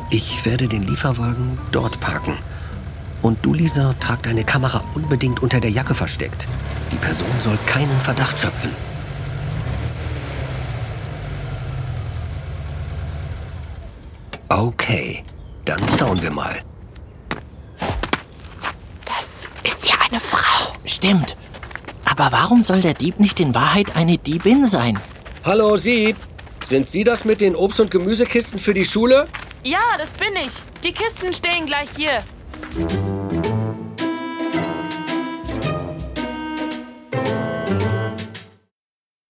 Ich werde den Lieferwagen dort parken. Und du, Lisa, trag deine Kamera unbedingt unter der Jacke versteckt. Die Person soll keinen Verdacht schöpfen. Okay, dann schauen wir mal. Das ist ja eine Frau. Stimmt. Aber warum soll der Dieb nicht in Wahrheit eine Diebin sein? Hallo, Sie. Sind Sie das mit den Obst- und Gemüsekisten für die Schule? Ja, das bin ich. Die Kisten stehen gleich hier.